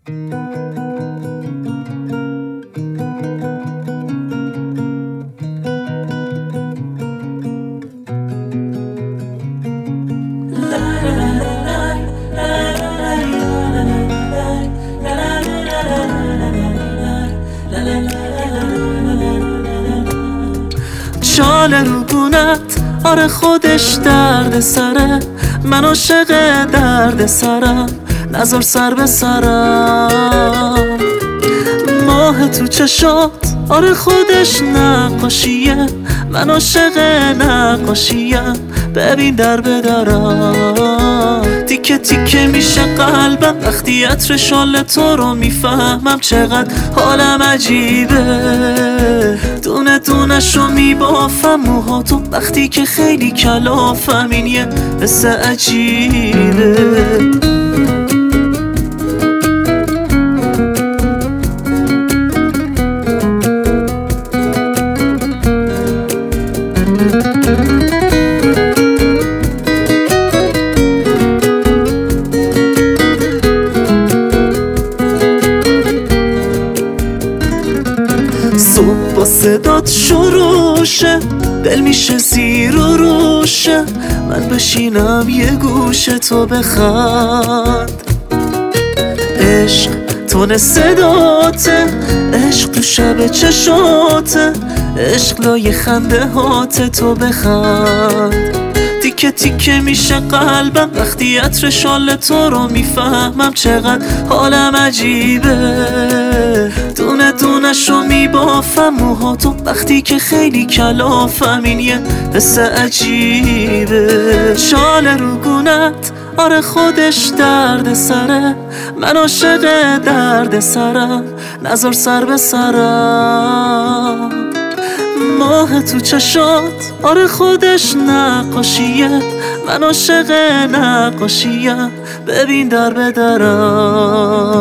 شال روگونت آره خودش درد سره، من عاشق درد سرم، نذار سر به سرم. ماه تو چشات آره خودش نقاشیه، من عاشق نقاشیم، ببین در به درم. تیکه تیکه میشه قلبم وقتی عطر شال تو رو میفهمم، چقدر حالم عجیبه، دونه دونه شو میبافم موهاتو وقتی که خیلی کلافم، این یه حس عجیبه. صبح با صدات شروع شه، دل میشه زیر و روشه، من بشینم یه گوشه تو بخند. عشق تون صداته، عشق تو شب چشاته، عشق لای خنده هاته تو بخند. تیکه تیکه میشه قلبم وقتی عطر شال تو رو میفهمم، چقدر حالم عجیبه، دونه دونه شو میبافم موهاتو وقتی که خیلی کلافم، این یه حس عجیبه. شال روگونت آره خودش درد سره، من عاشق درد سرم، نذار سر به سرم. ماه تو چشات آره خودش نقاشیه، من عاشق نقاشیم، ببین در به درم.